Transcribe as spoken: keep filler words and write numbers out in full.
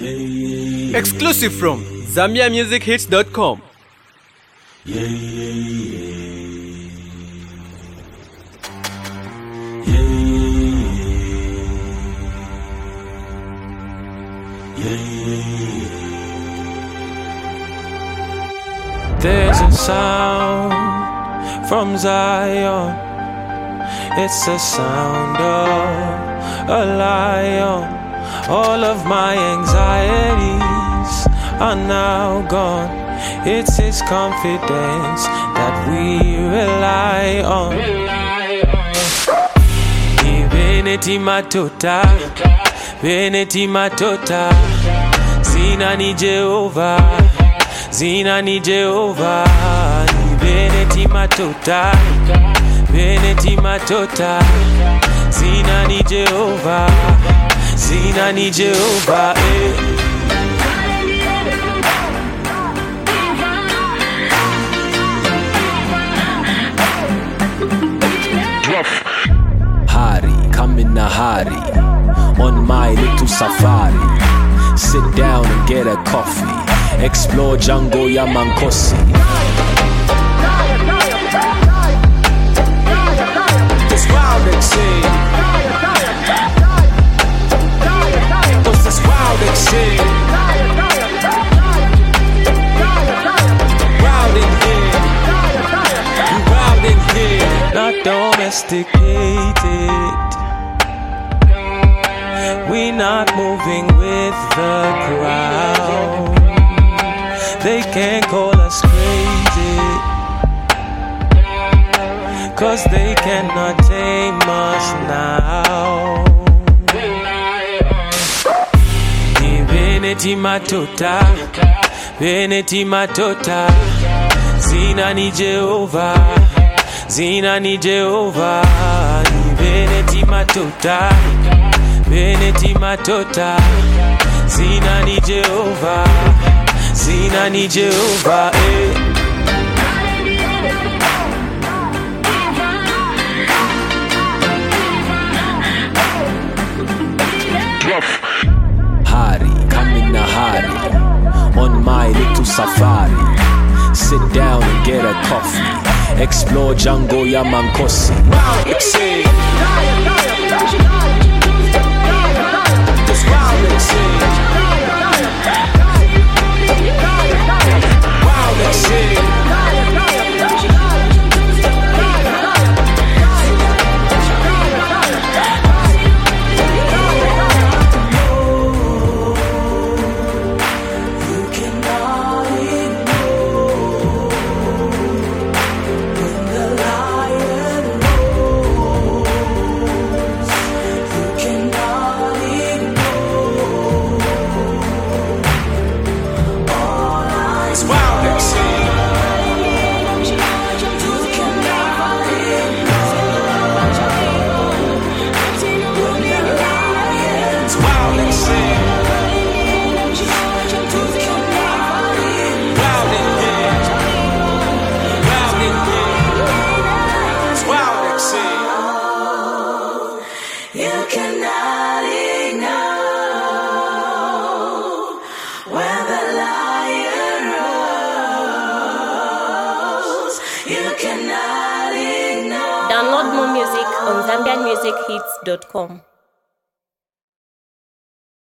Exclusive from Zambia Music Hits dot com. Yeah, yeah, yeah. Yeah, yeah, yeah. There's a sound from Zion. It's the sound of a lion. All of my anxieties are now gone. It's His confidence that we rely on. Beneti matota, beneti matota. Zina ni Jehovah, zina ni Jehovah. Beneti matota, beneti matota. Zina ni Jehovah, zina ni Jehovah. Eh. Hari, come in the Hari, on my little safari. Sit down and get a coffee. Explore jungle Yamankosi. It's wild and say. Cause it's wild and say. Wild in here. You wild in here. Not domesticated. We not moving with the crowd. They can't call us crazy, cause they cannot tame us now. Beneti matota, beneti matota. Zina ni Jehovah, zina ni Jehovah. Beneti matota, beneti matota. Zina ni Jehovah, zina ni Jehovah. Eh. Hari, come in the Hari, on my little safari. Sit down and get a coffee. Explore jungle Yamankosi. It's it. It's wild and say. Wild and say. Download more music on Zambian Music Hits dot com.